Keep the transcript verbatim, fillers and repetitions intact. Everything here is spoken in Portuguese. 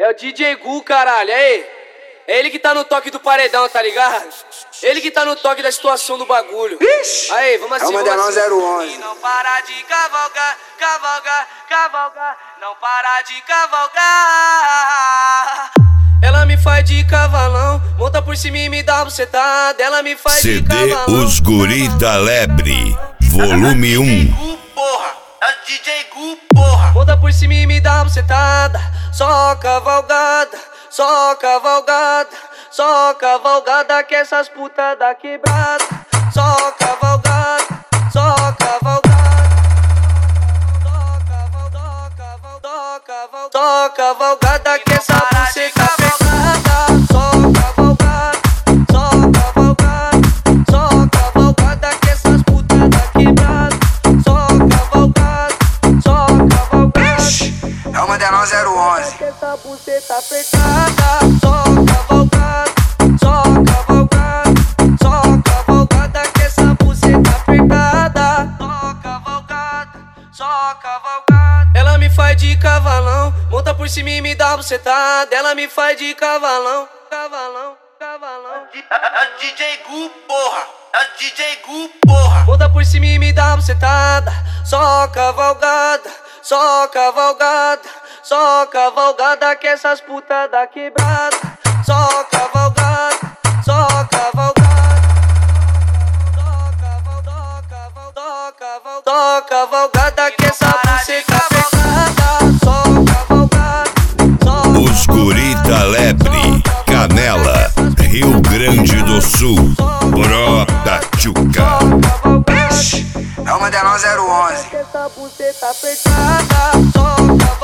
É o D J Gu, caralho, aí. É ele que tá no toque do paredão, tá ligado? Ele que tá no toque da situação do bagulho. Ixi! Aí, vamos assim, é o Mandelão vamos assim. zero onze. E não para de cavalgar, cavalgar, cavalgar. Não para de cavalgar. Ela me faz de cavalão, monta por cima e me dá uma bucetada. Ela me faz C D de cavalão. Os Guri da Lebre, volume um. Porra, é o D J Gu, porra. Monta por cima e me dá uma bucetada. Só cavalgada, só cavalgada, só cavalgada que essas putas da quebrada. Só cavalgada, só cavalgada. Só cavalgada que essa buceta pegada. Só cavalgada, só cavalgada, só cavalgada que essas putas da quebrada. Só cavalgada, só cavalgada. É o Mandelão zero onze. Que essa buceta apertada. Só cavalgada, só cavalgada, só cavalgada que essa buceta apertada. Só cavalgada, só cavalgada. Ela me faz de cavalão, monta por cima e me dá uma bucetada. Ela me faz de cavalão, cavalão, cavalão. É o D J Gu, porra. É o D J Gu, porra. Monta por cima e me dá uma bucetada. Só cavalgada, só cavalgada, só cavalgada que essas putas da quebrada. Só cavalgada, só cavalgada. Só cavalgada que essa buceta pegada. Só cavalgada, só Os Guri da Lebre, Canela, Rio Grande do Sul, Brota Tchuca. É o Mandelão zero onze. essa buceta apertada. Só cavalgada.